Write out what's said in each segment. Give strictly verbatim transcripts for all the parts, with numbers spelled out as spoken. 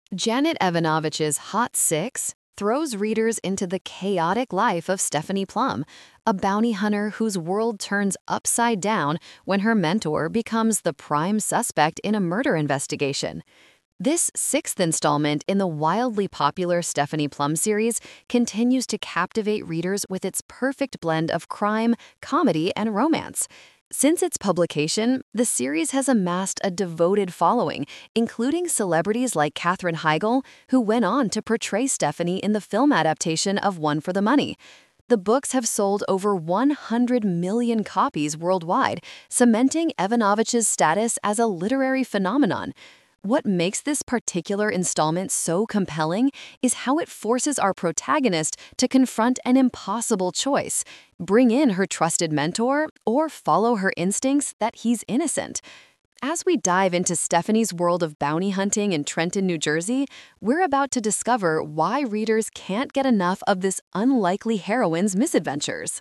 Janet Evanovich's Hot Six throws readers into the chaotic life of Stephanie Plum, a bounty hunter whose world turns upside down when her mentor becomes the prime suspect in a murder investigation. This sixth installment in the wildly popular Stephanie Plum series continues to captivate readers with its perfect blend of crime, comedy, and romance. Since its publication, the series has amassed a devoted following, including celebrities like Katherine Heigl, who went on to portray Stephanie in the film adaptation of One for the Money. The books have sold over one hundred million copies worldwide, cementing Evanovich's status as a literary phenomenon. What makes this particular installment so compelling is how it forces our protagonist to confront an impossible choice: bring in her trusted mentor or follow her instincts that he's innocent. As we dive into Stephanie's world of bounty hunting in Trenton, New Jersey, we're about to discover why readers can't get enough of this unlikely heroine's misadventures.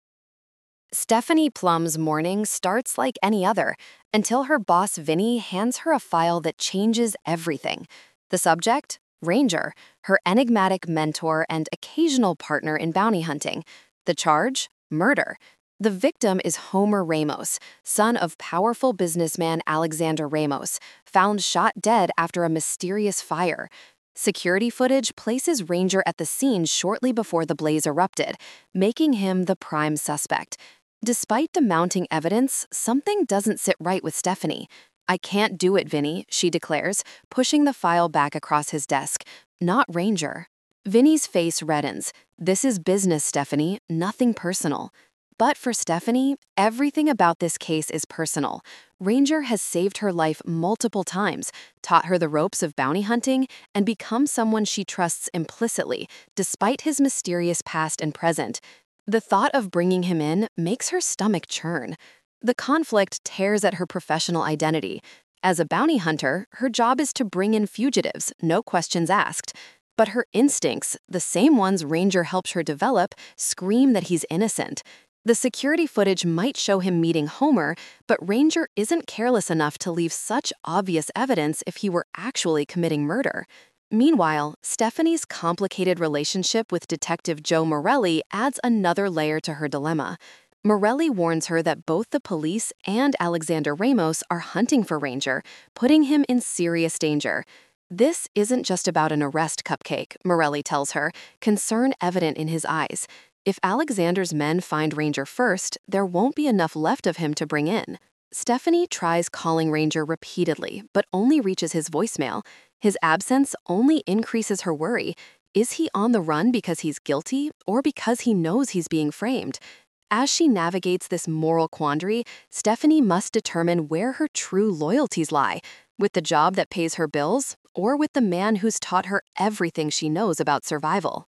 Stephanie Plum's morning starts like any other, until her boss Vinny hands her a file that changes everything. The subject? Ranger, her enigmatic mentor and occasional partner in bounty hunting. The charge? Murder. The victim is Homer Ramos, son of powerful businessman Alexander Ramos, found shot dead after a mysterious fire. Security footage places Ranger at the scene shortly before the blaze erupted, making him the prime suspect. Despite the mounting evidence, something doesn't sit right with Stephanie. "I can't do it, Vinny," she declares, pushing the file back across his desk. "Not Ranger." Vinny's face reddens. "This is business, Stephanie, nothing personal." But for Stephanie, everything about this case is personal. Ranger has saved her life multiple times, taught her the ropes of bounty hunting, and become someone she trusts implicitly, despite his mysterious past and present. The thought of bringing him in makes her stomach churn. The conflict tears at her professional identity. As a bounty hunter, her job is to bring in fugitives, no questions asked. But her instincts, the same ones Ranger helps her develop, scream that he's innocent. The security footage might show him meeting Homer, but Ranger isn't careless enough to leave such obvious evidence if he were actually committing murder. Meanwhile, Stephanie's complicated relationship with Detective Joe Morelli adds another layer to her dilemma. Morelli warns her that both the police and Alexander Ramos are hunting for Ranger, putting him in serious danger. "This isn't just about an arrest, Cupcake," Morelli tells her, concern evident in his eyes. "If Alexander's men find Ranger first, there won't be enough left of him to bring in." Stephanie tries calling Ranger repeatedly, but only reaches his voicemail. His absence only increases her worry. Is he on the run because he's guilty, or because he knows he's being framed? As she navigates this moral quandary, Stephanie must determine where her true loyalties lie: with the job that pays her bills, or with the man who's taught her everything she knows about survival.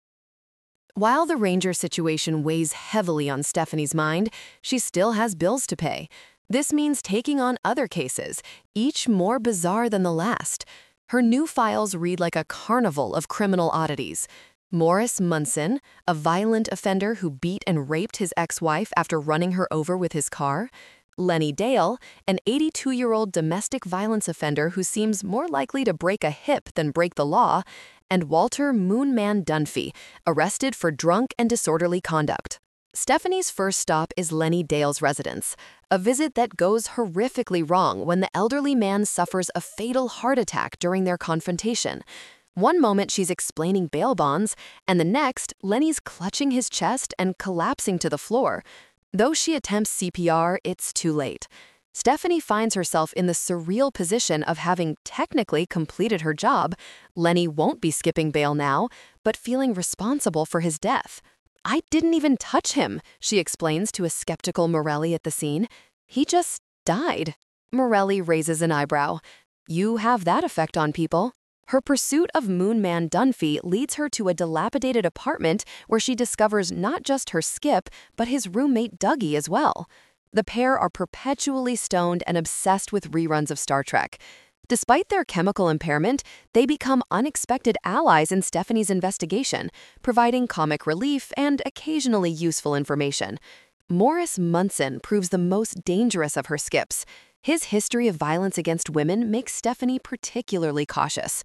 While the Ranger situation weighs heavily on Stephanie's mind, she still has bills to pay. This means taking on other cases, each more bizarre than the last. Her new files read like a carnival of criminal oddities. Morris Munson, a violent offender who beat and raped his ex-wife after running her over with his car. Lenny Dale, an eighty-two-year-old domestic violence offender who seems more likely to break a hip than break the law. And Walter Moonman Dunphy, arrested for drunk and disorderly conduct. Stephanie's first stop is Lenny Dale's residence, a visit that goes horrifically wrong when the elderly man suffers a fatal heart attack during their confrontation. One moment she's explaining bail bonds, and the next, Lenny's clutching his chest and collapsing to the floor. Though she attempts C P R, it's too late. Stephanie finds herself in the surreal position of having technically completed her job. Lenny won't be skipping bail now, but feeling responsible for his death. "I didn't even touch him," she explains to a skeptical Morelli at the scene. "He just died." Morelli raises an eyebrow. "You have that effect on people." Her pursuit of Moonman Dunphy leads her to a dilapidated apartment where she discovers not just her skip, but his roommate Dougie as well. The pair are perpetually stoned and obsessed with reruns of Star Trek. Despite their chemical impairment, they become unexpected allies in Stephanie's investigation, providing comic relief and occasionally useful information. Morris Munson proves the most dangerous of her skips. His history of violence against women makes Stephanie particularly cautious.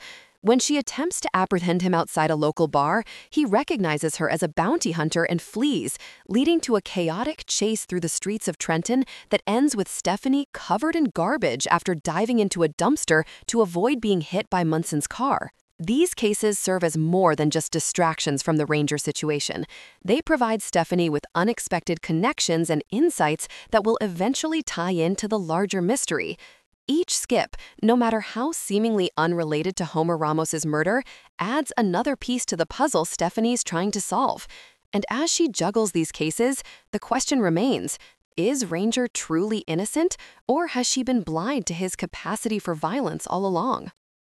When she attempts to apprehend him outside a local bar, he recognizes her as a bounty hunter and flees, leading to a chaotic chase through the streets of Trenton that ends with Stephanie covered in garbage after diving into a dumpster to avoid being hit by Munson's car. These cases serve as more than just distractions from the Ranger situation. They provide Stephanie with unexpected connections and insights that will eventually tie into the larger mystery. Each skip, no matter how seemingly unrelated to Homer Ramos's murder, adds another piece to the puzzle Stephanie's trying to solve. And as she juggles these cases, the question remains, is Ranger truly innocent, or has she been blind to his capacity for violence all along?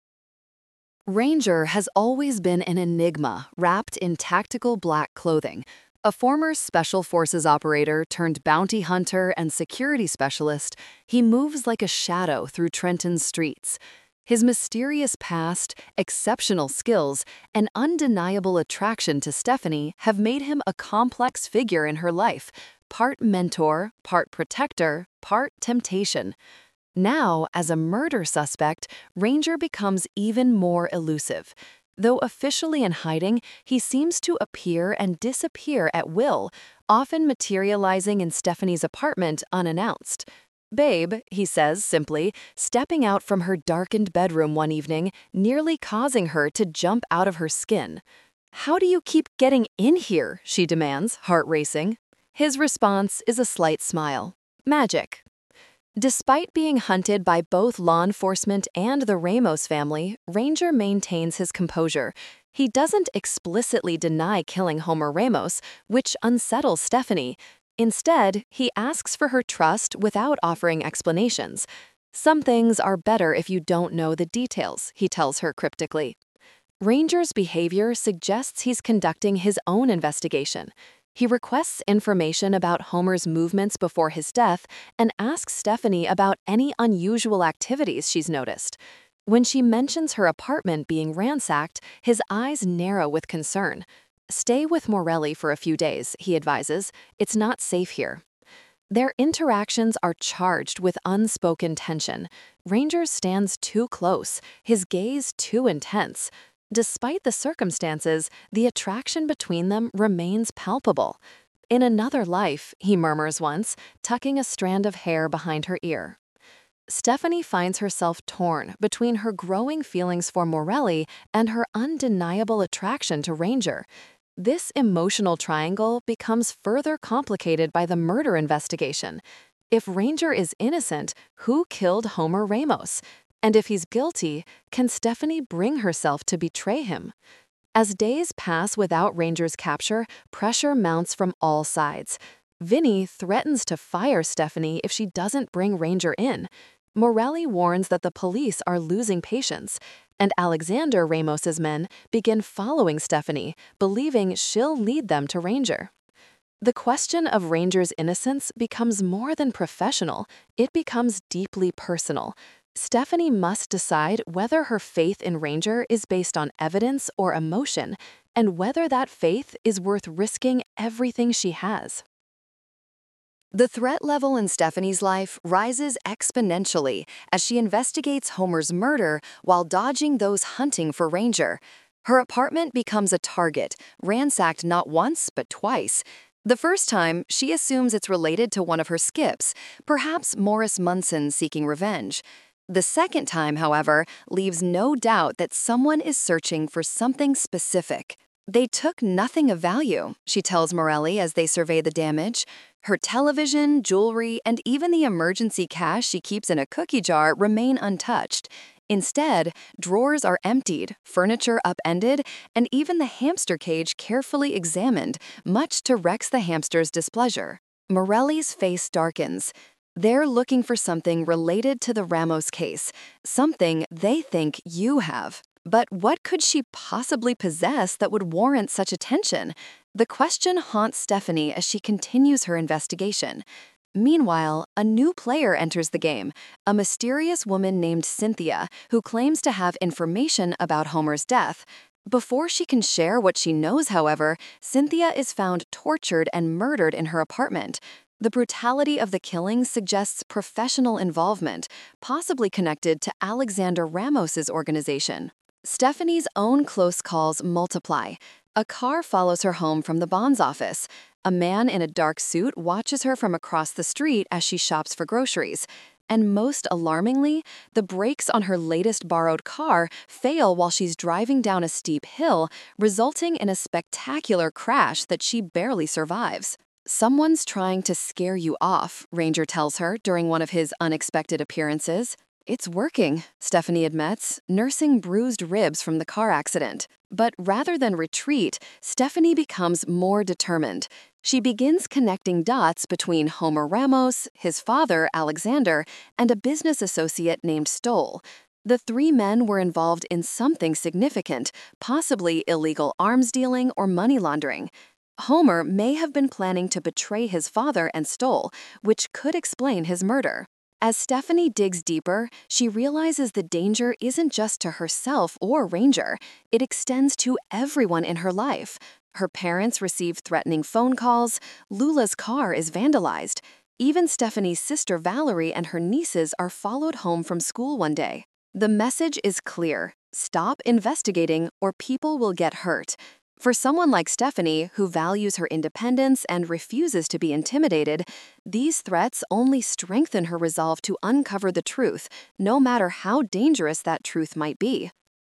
Ranger has always been an enigma wrapped in tactical black clothing. A former Special Forces operator turned bounty hunter and security specialist, he moves like a shadow through Trenton's streets. His mysterious past, exceptional skills, and undeniable attraction to Stephanie have made him a complex figure in her life, part mentor, part protector, part temptation. Now, as a murder suspect, Ranger becomes even more elusive. Though officially in hiding, he seems to appear and disappear at will, often materializing in Stephanie's apartment unannounced. "Babe," he says simply, stepping out from her darkened bedroom one evening, nearly causing her to jump out of her skin. "How do you keep getting in here?" she demands, heart racing. His response is a slight smile. Magic. Despite being hunted by both law enforcement and the Ramos family, Ranger maintains his composure. He doesn't explicitly deny killing Homer Ramos, which unsettles Stephanie. Instead, he asks for her trust without offering explanations. "Some things are better if you don't know the details," he tells her cryptically. Ranger's behavior suggests he's conducting his own investigation. He requests information about Homer's movements before his death and asks Stephanie about any unusual activities she's noticed. When she mentions her apartment being ransacked, his eyes narrow with concern. "Stay with Morelli for a few days," he advises. "It's not safe here." Their interactions are charged with unspoken tension. Ranger stands too close, his gaze too intense. Despite the circumstances, the attraction between them remains palpable. "In another life," he murmurs once, tucking a strand of hair behind her ear. Stephanie finds herself torn between her growing feelings for Morelli and her undeniable attraction to Ranger. This emotional triangle becomes further complicated by the murder investigation. If Ranger is innocent, who killed Homer Ramos? And if he's guilty, can Stephanie bring herself to betray him? As days pass without Ranger's capture, pressure mounts from all sides. Vinny threatens to fire Stephanie if she doesn't bring Ranger in. Morelli warns that the police are losing patience, and Alexander Ramos's men begin following Stephanie, believing she'll lead them to Ranger. The question of Ranger's innocence becomes more than professional, it becomes deeply personal. Stephanie must decide whether her faith in Ranger is based on evidence or emotion, and whether that faith is worth risking everything she has. The threat level in Stephanie's life rises exponentially as she investigates Homer's murder while dodging those hunting for Ranger. Her apartment becomes a target, ransacked not once but twice. The first time, she assumes it's related to one of her skips, perhaps Morris Munson seeking revenge. The second time, however, leaves no doubt that someone is searching for something specific. "They took nothing of value," she tells Morelli as they survey the damage. Her television, jewelry, and even the emergency cash she keeps in a cookie jar remain untouched. Instead, drawers are emptied, furniture upended, and even the hamster cage carefully examined, much to Rex the hamster's displeasure. Morelli's face darkens. They're looking for something related to the Ramos case, something they think you have. But what could she possibly possess that would warrant such attention? The question haunts Stephanie as she continues her investigation. Meanwhile, a new player enters the game, a mysterious woman named Cynthia, who claims to have information about Homer's death. Before she can share what she knows, however, Cynthia is found tortured and murdered in her apartment. The brutality of the killing suggests professional involvement, possibly connected to Alexander Ramos's organization. Stephanie's own close calls multiply. A car follows her home from the bonds office. A man in a dark suit watches her from across the street as she shops for groceries. And most alarmingly, the brakes on her latest borrowed car fail while she's driving down a steep hill, resulting in a spectacular crash that she barely survives. Someone's trying to scare you off, Ranger tells her during one of his unexpected appearances. It's working, Stephanie admits, nursing bruised ribs from the car accident. But rather than retreat, Stephanie becomes more determined. She begins connecting dots between Homer Ramos, his father, Alexander, and a business associate named Stoll. The three men were involved in something significant, possibly illegal arms dealing or money laundering. Homer may have been planning to betray his father and Stoll, which could explain his murder. As Stephanie digs deeper, she realizes the danger isn't just to herself or Ranger. It extends to everyone in her life. Her parents receive threatening phone calls. Lula's car is vandalized. Even Stephanie's sister Valerie and her nieces are followed home from school one day. The message is clear: stop investigating or people will get hurt. For someone like Stephanie, who values her independence and refuses to be intimidated, these threats only strengthen her resolve to uncover the truth, no matter how dangerous that truth might be.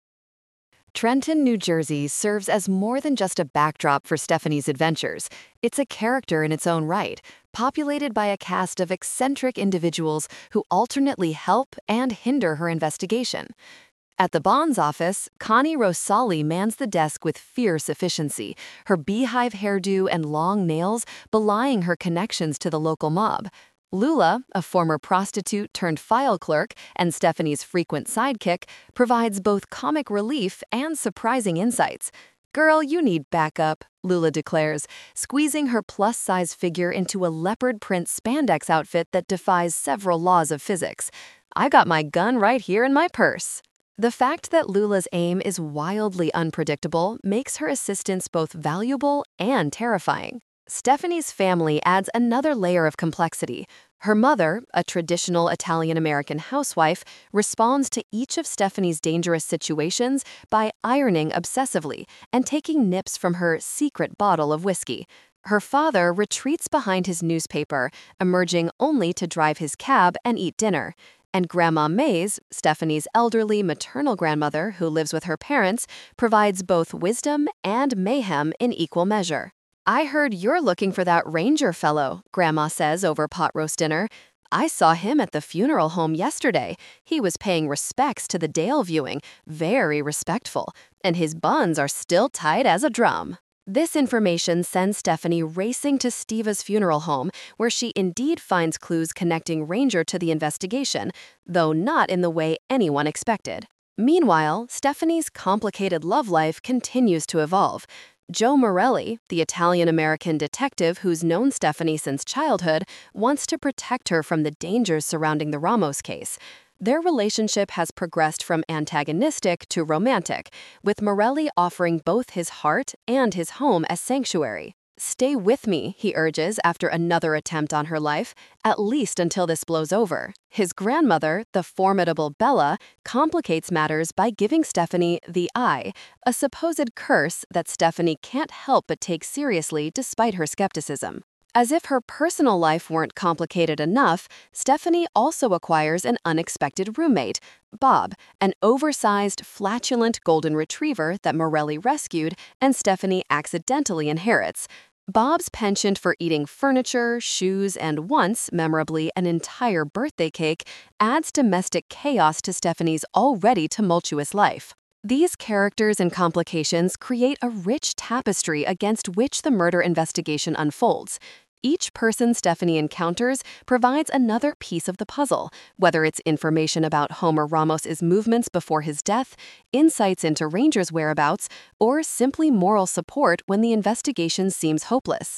Trenton, New Jersey serves as more than just a backdrop for Stephanie's adventures. It's a character in its own right, populated by a cast of eccentric individuals who alternately help and hinder her investigation. At the bonds office, Connie Rosali mans the desk with fierce efficiency, her beehive hairdo and long nails belying her connections to the local mob. Lula, a former prostitute turned file clerk and Stephanie's frequent sidekick, provides both comic relief and surprising insights. "Girl, you need backup," Lula declares, squeezing her plus-size figure into a leopard print spandex outfit that defies several laws of physics. "I got my gun right here in my purse." The fact that Lula's aim is wildly unpredictable makes her assistance both valuable and terrifying. Stephanie's family adds another layer of complexity. Her mother, a traditional Italian-American housewife, responds to each of Stephanie's dangerous situations by ironing obsessively and taking nips from her secret bottle of whiskey. Her father retreats behind his newspaper, emerging only to drive his cab and eat dinner. And Grandma Mays, Stephanie's elderly maternal grandmother who lives with her parents, provides both wisdom and mayhem in equal measure. "I heard you're looking for that Ranger fellow," Grandma says over pot roast dinner. "I saw him at the funeral home yesterday. He was paying respects to the Dale viewing, very respectful, and his buns are still tight as a drum." This information sends Stephanie racing to Steva's funeral home, where she indeed finds clues connecting Ranger to the investigation, though not in the way anyone expected. Meanwhile, Stephanie's complicated love life continues to evolve. Joe Morelli, the Italian-American detective who's known Stephanie since childhood, wants to protect her from the dangers surrounding the Ramos case. Their relationship has progressed from antagonistic to romantic, with Morelli offering both his heart and his home as sanctuary. "Stay with me," he urges after another attempt on her life, "at least until this blows over." His grandmother, the formidable Bella, complicates matters by giving Stephanie the eye, a supposed curse that Stephanie can't help but take seriously despite her skepticism. As if her personal life weren't complicated enough, Stephanie also acquires an unexpected roommate, Bob, an oversized, flatulent golden retriever that Morelli rescued and Stephanie accidentally inherits. Bob's penchant for eating furniture, shoes, and once, memorably, an entire birthday cake adds domestic chaos to Stephanie's already tumultuous life. These characters and complications create a rich tapestry against which the murder investigation unfolds. Each person Stephanie encounters provides another piece of the puzzle, whether it's information about Homer Ramos's movements before his death, insights into Ranger's whereabouts, or simply moral support when the investigation seems hopeless.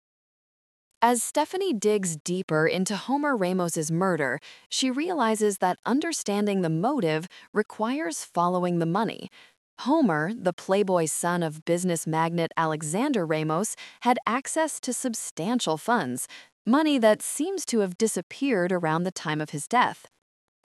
As Stephanie digs deeper into Homer Ramos's murder, she realizes that understanding the motive requires following the money. Homer, the playboy son of business magnate Alexander Ramos, had access to substantial funds, money that seems to have disappeared around the time of his death.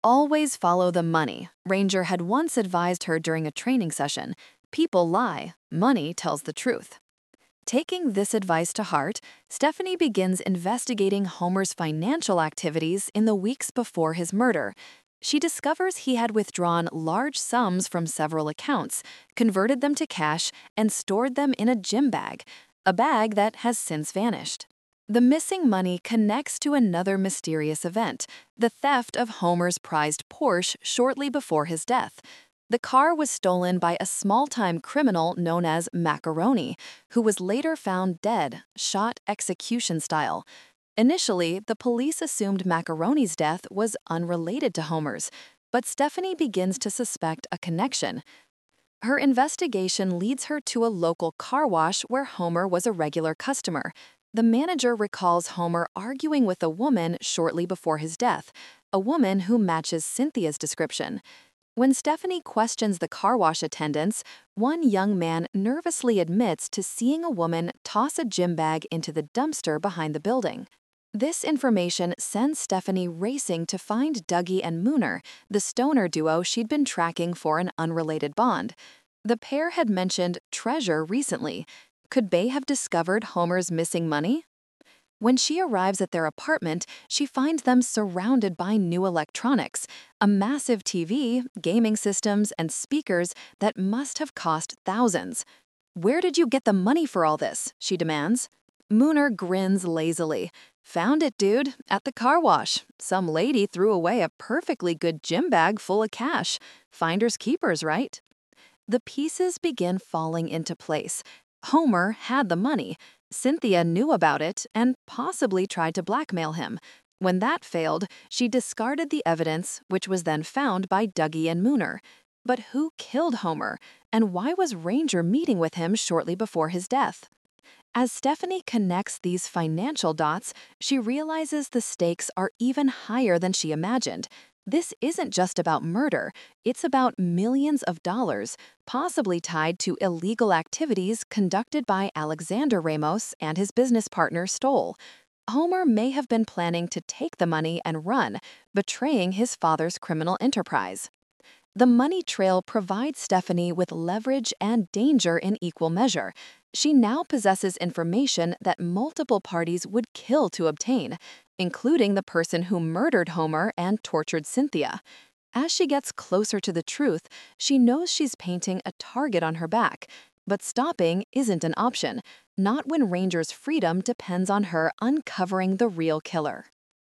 Always follow the money, Ranger had once advised her during a training session. People lie, money tells the truth. Taking this advice to heart, Stephanie begins investigating Homer's financial activities in the weeks before his murder. She discovers he had withdrawn large sums from several accounts, converted them to cash, and stored them in a gym bag, a bag that has since vanished. The missing money connects to another mysterious event, the theft of Homer's prized Porsche shortly before his death. The car was stolen by a small-time criminal known as Macaroni, who was later found dead, shot execution style. Initially, the police assumed Macaroni's death was unrelated to Homer's, but Stephanie begins to suspect a connection. Her investigation leads her to a local car wash where Homer was a regular customer. The manager recalls Homer arguing with a woman shortly before his death, a woman who matches Cynthia's description. When Stephanie questions the car wash attendants, one young man nervously admits to seeing a woman toss a gym bag into the dumpster behind the building. This information sends Stephanie racing to find Dougie and Mooner, the stoner duo she'd been tracking for an unrelated bond. The pair had mentioned treasure recently. Could they have discovered Homer's missing money? When she arrives at their apartment, she finds them surrounded by new electronics, a massive T V, gaming systems, and speakers that must have cost thousands. "Where did you get the money for all this?" she demands. Mooner grins lazily. "Found it, dude, at the car wash. Some lady threw away a perfectly good gym bag full of cash. Finders keepers, right?" The pieces begin falling into place. Homer had the money. Cynthia knew about it and possibly tried to blackmail him. When that failed, she discarded the evidence, which was then found by Dougie and Mooner. But who killed Homer, and why was Ranger meeting with him shortly before his death? As Stephanie connects these financial dots, she realizes the stakes are even higher than she imagined. This isn't just about murder, it's about millions of dollars, possibly tied to illegal activities conducted by Alexander Ramos and his business partner Stoll. Homer may have been planning to take the money and run, betraying his father's criminal enterprise. The money trail provides Stephanie with leverage and danger in equal measure. She now possesses information that multiple parties would kill to obtain, including the person who murdered Homer and tortured Cynthia. As she gets closer to the truth, she knows she's painting a target on her back. But stopping isn't an option, not when Ranger's freedom depends on her uncovering the real killer.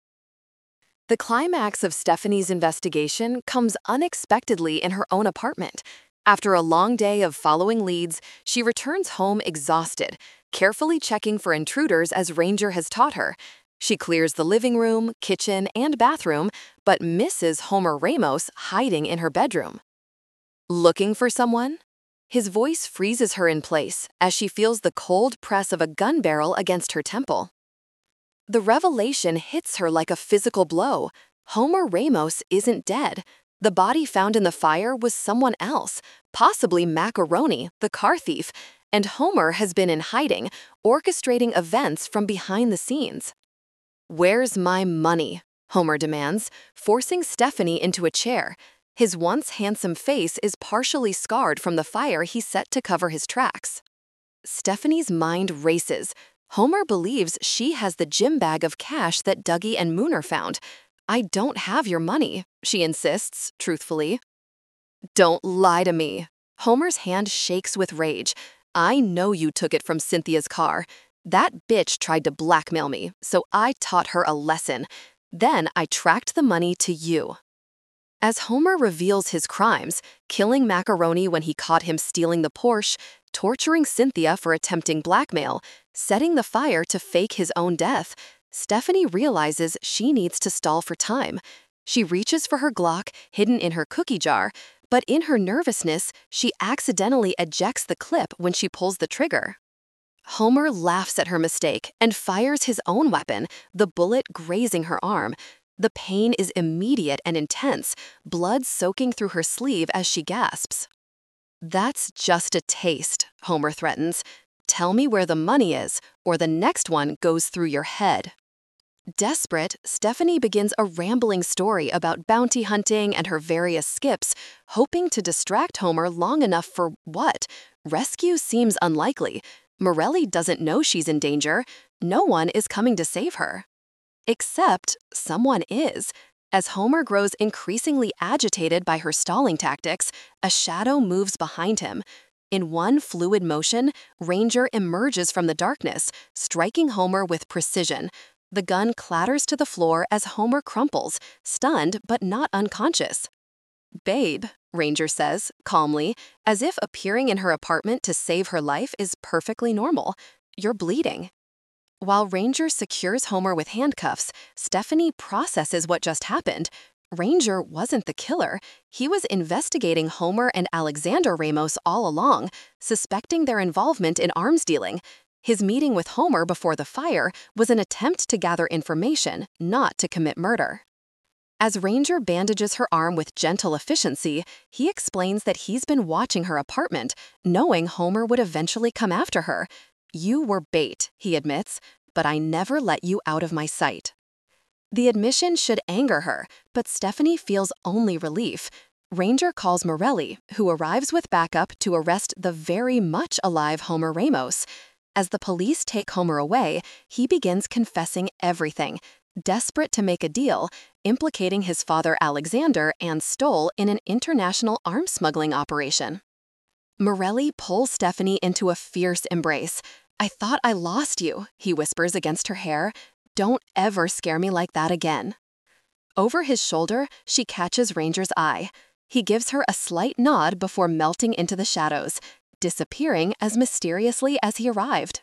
The climax of Stephanie's investigation comes unexpectedly in her own apartment. After a long day of following leads, she returns home exhausted, carefully checking for intruders as Ranger has taught her. She clears the living room, kitchen, and bathroom, but misses Homer Ramos hiding in her bedroom. "Looking for someone?" His voice freezes her in place as she feels the cold press of a gun barrel against her temple. The revelation hits her like a physical blow. Homer Ramos isn't dead. The body found in the fire was someone else, possibly Macaroni, the car thief, and Homer has been in hiding, orchestrating events from behind the scenes. "Where's my money?" Homer demands, forcing Stephanie into a chair. His once handsome face is partially scarred from the fire he set to cover his tracks. Stephanie's mind races. Homer believes she has the gym bag of cash that Dougie and Mooner found. "I don't have your money," she insists, truthfully. "Don't lie to me." Homer's hand shakes with rage. "I know you took it from Cynthia's car. That bitch tried to blackmail me, so I taught her a lesson. Then I tracked the money to you." As Homer reveals his crimes, killing Macaroni when he caught him stealing the Porsche, torturing Cynthia for attempting blackmail, setting the fire to fake his own death, Stephanie realizes she needs to stall for time. She reaches for her Glock, hidden in her cookie jar, but in her nervousness, she accidentally ejects the clip when she pulls the trigger. Homer laughs at her mistake and fires his own weapon, the bullet grazing her arm. The pain is immediate and intense, blood soaking through her sleeve as she gasps. "That's just a taste," Homer threatens. "Tell me where the money is, or the next one goes through your head." Desperate, Stephanie begins a rambling story about bounty hunting and her various skips, hoping to distract Homer long enough for what? Rescue seems unlikely. Morelli doesn't know she's in danger. No one is coming to save her. Except someone is. As Homer grows increasingly agitated by her stalling tactics, a shadow moves behind him. In one fluid motion, Ranger emerges from the darkness, striking Homer with precision. The gun clatters to the floor as Homer crumples, stunned but not unconscious. "Babe," Ranger says, calmly, as if appearing in her apartment to save her life is perfectly normal. "You're bleeding." While Ranger secures Homer with handcuffs, Stephanie processes what just happened. Ranger wasn't the killer. He was investigating Homer and Alexander Ramos all along, suspecting their involvement in arms dealing. His meeting with Homer before the fire was an attempt to gather information, not to commit murder. As Ranger bandages her arm with gentle efficiency, he explains that he's been watching her apartment, knowing Homer would eventually come after her. "You were bait," he admits, "but I never let you out of my sight." The admission should anger her, but Stephanie feels only relief. Ranger calls Morelli, who arrives with backup to arrest the very much alive Homer Ramos. As the police take Homer away, he begins confessing everything, desperate to make a deal, implicating his father Alexander and Stoll in an international arms smuggling operation. Morelli pulls Stephanie into a fierce embrace. "I thought I lost you," he whispers against her hair. "Don't ever scare me like that again." Over his shoulder, she catches Ranger's eye. He gives her a slight nod before melting into the shadows, disappearing as mysteriously as he arrived.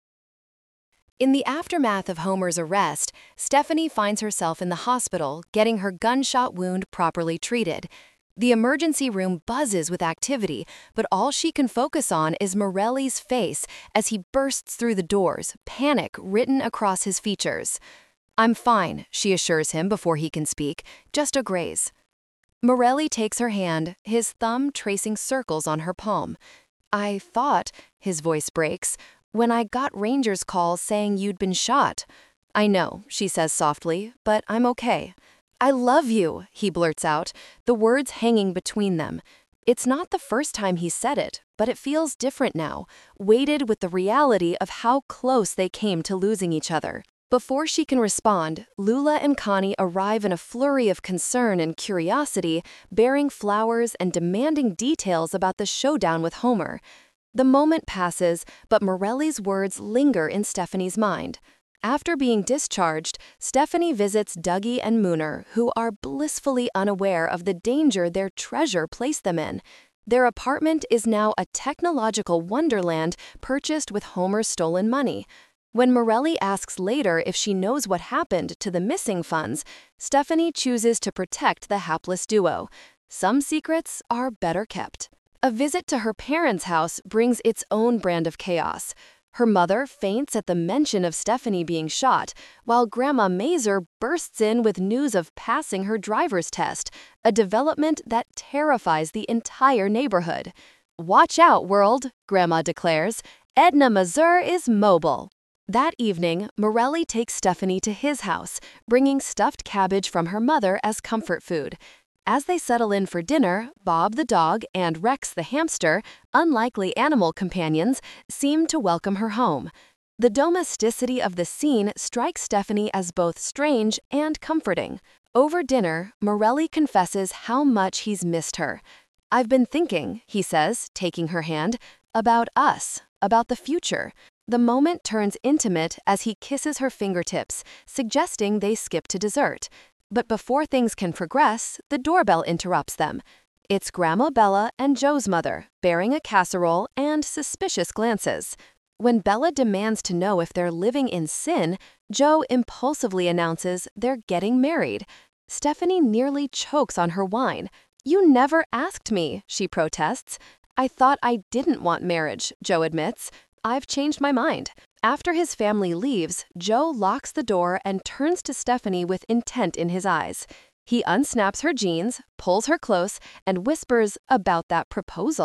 In the aftermath of Homer's arrest, Stephanie finds herself in the hospital getting her gunshot wound properly treated. The emergency room buzzes with activity, but all she can focus on is Morelli's face as he bursts through the doors, panic written across his features. "I'm fine," she assures him before he can speak, "just a graze." Morelli takes her hand, his thumb tracing circles on her palm. "I thought," his voice breaks, "when I got Ranger's call saying you'd been shot." "I know," she says softly, "but I'm okay." "I love you," he blurts out, the words hanging between them. It's not the first time he said it, but it feels different now, weighted with the reality of how close they came to losing each other. Before she can respond, Lula and Connie arrive in a flurry of concern and curiosity, bearing flowers and demanding details about the showdown with Homer. The moment passes, but Morelli's words linger in Stephanie's mind. After being discharged, Stephanie visits Dougie and Mooner, who are blissfully unaware of the danger their treasure placed them in. Their apartment is now a technological wonderland purchased with Homer's stolen money. When Morelli asks later if she knows what happened to the missing funds, Stephanie chooses to protect the hapless duo. Some secrets are better kept. A visit to her parents' house brings its own brand of chaos. Her mother faints at the mention of Stephanie being shot, while Grandma Mazer bursts in with news of passing her driver's test, a development that terrifies the entire neighborhood. "Watch out, world," Grandma declares. "Edna Mazer is mobile." That evening, Morelli takes Stephanie to his house, bringing stuffed cabbage from her mother as comfort food. As they settle in for dinner, Bob the dog and Rex the hamster, unlikely animal companions, seem to welcome her home. The domesticity of the scene strikes Stephanie as both strange and comforting. Over dinner, Morelli confesses how much he's missed her. "I've been thinking," he says, taking her hand, "about us, about the future." The moment turns intimate as he kisses her fingertips, suggesting they skip to dessert. But before things can progress, the doorbell interrupts them. It's Grandma Bella and Joe's mother, bearing a casserole and suspicious glances. When Bella demands to know if they're living in sin, Joe impulsively announces they're getting married. Stephanie nearly chokes on her wine. "You never asked me," she protests. "I thought I didn't want marriage," Joe admits. "I've changed my mind." After his family leaves, Joe locks the door and turns to Stephanie with intent in his eyes. He unsnaps her jeans, pulls her close, and whispers about that proposal.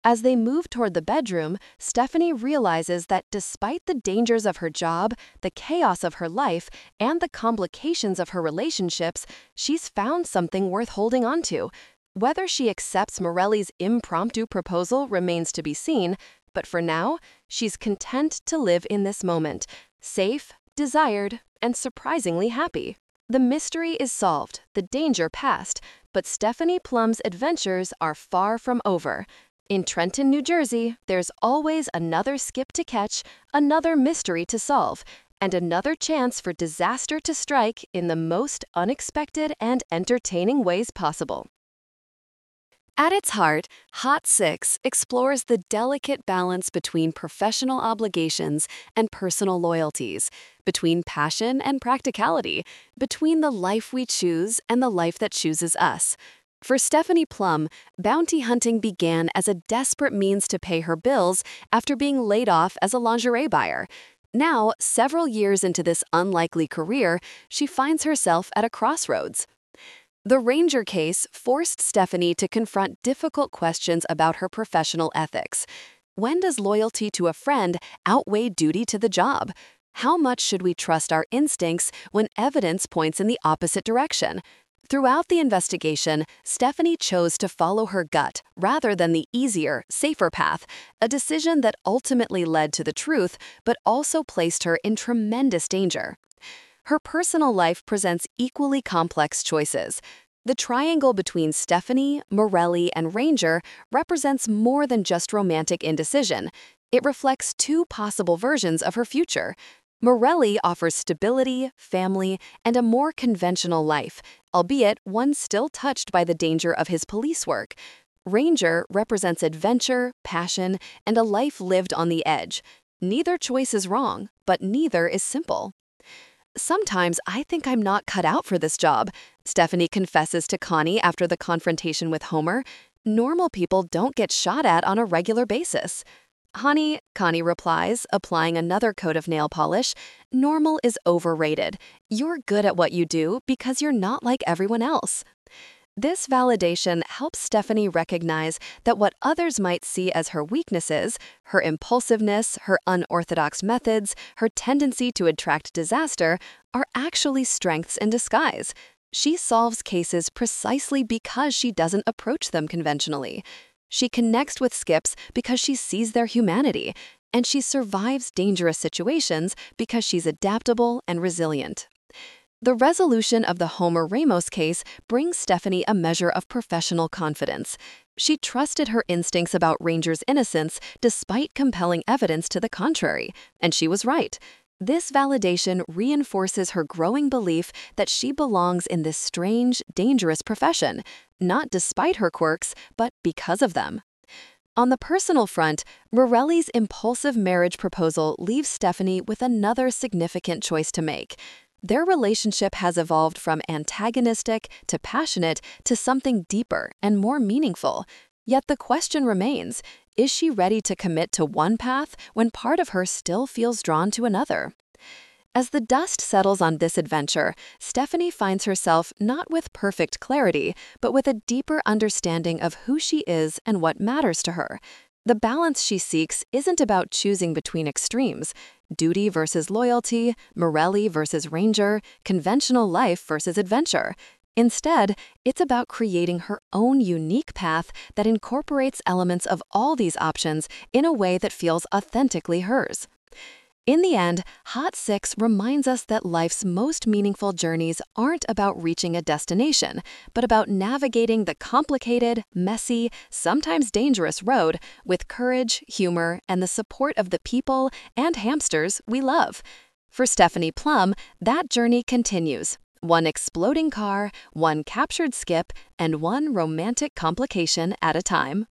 As they move toward the bedroom, Stephanie realizes that despite the dangers of her job, the chaos of her life, and the complications of her relationships, she's found something worth holding on to. Whether she accepts Morelli's impromptu proposal remains to be seen, but for now, she's content to live in this moment, safe, desired, and surprisingly happy. The mystery is solved, the danger past, but Stephanie Plum's adventures are far from over. In Trenton, New Jersey, there's always another skip to catch, another mystery to solve, and another chance for disaster to strike in the most unexpected and entertaining ways possible. At its heart, Hot Six explores the delicate balance between professional obligations and personal loyalties, between passion and practicality, between the life we choose and the life that chooses us. For Stephanie Plum, bounty hunting began as a desperate means to pay her bills after being laid off as a lingerie buyer. Now, several years into this unlikely career, she finds herself at a crossroads. The Ranger case forced Stephanie to confront difficult questions about her professional ethics. When does loyalty to a friend outweigh duty to the job? How much should we trust our instincts when evidence points in the opposite direction? Throughout the investigation, Stephanie chose to follow her gut rather than the easier, safer path, a decision that ultimately led to the truth but also placed her in tremendous danger. Her personal life presents equally complex choices. The triangle between Stephanie, Morelli, and Ranger represents more than just romantic indecision. It reflects two possible versions of her future. Morelli offers stability, family, and a more conventional life, albeit one still touched by the danger of his police work. Ranger represents adventure, passion, and a life lived on the edge. Neither choice is wrong, but neither is simple. "Sometimes I think I'm not cut out for this job," Stephanie confesses to Connie after the confrontation with Homer. "Normal people don't get shot at on a regular basis." "Honey," Connie replies, applying another coat of nail polish, "normal is overrated. You're good at what you do because you're not like everyone else." This validation helps Stephanie recognize that what others might see as her weaknesses, her impulsiveness, her unorthodox methods, her tendency to attract disaster, are actually strengths in disguise. She solves cases precisely because she doesn't approach them conventionally. She connects with skips because she sees their humanity, and she survives dangerous situations because she's adaptable and resilient. The resolution of the Homer Ramos case brings Stephanie a measure of professional confidence. She trusted her instincts about Ranger's innocence despite compelling evidence to the contrary, and she was right. This validation reinforces her growing belief that she belongs in this strange, dangerous profession, not despite her quirks, but because of them. On the personal front, Morelli's impulsive marriage proposal leaves Stephanie with another significant choice to make. Their relationship has evolved from antagonistic to passionate to something deeper and more meaningful. Yet the question remains, is she ready to commit to one path when part of her still feels drawn to another? As the dust settles on this adventure, Stephanie finds herself not with perfect clarity, but with a deeper understanding of who she is and what matters to her. The balance she seeks isn't about choosing between extremes, duty versus loyalty, Morelli versus Ranger, conventional life versus adventure. Instead, it's about creating her own unique path that incorporates elements of all these options in a way that feels authentically hers. In the end, Hot Six reminds us that life's most meaningful journeys aren't about reaching a destination, but about navigating the complicated, messy, sometimes dangerous road with courage, humor, and the support of the people and hamsters we love. For Stephanie Plum, that journey continues. One exploding car, one captured skip, and one romantic complication at a time.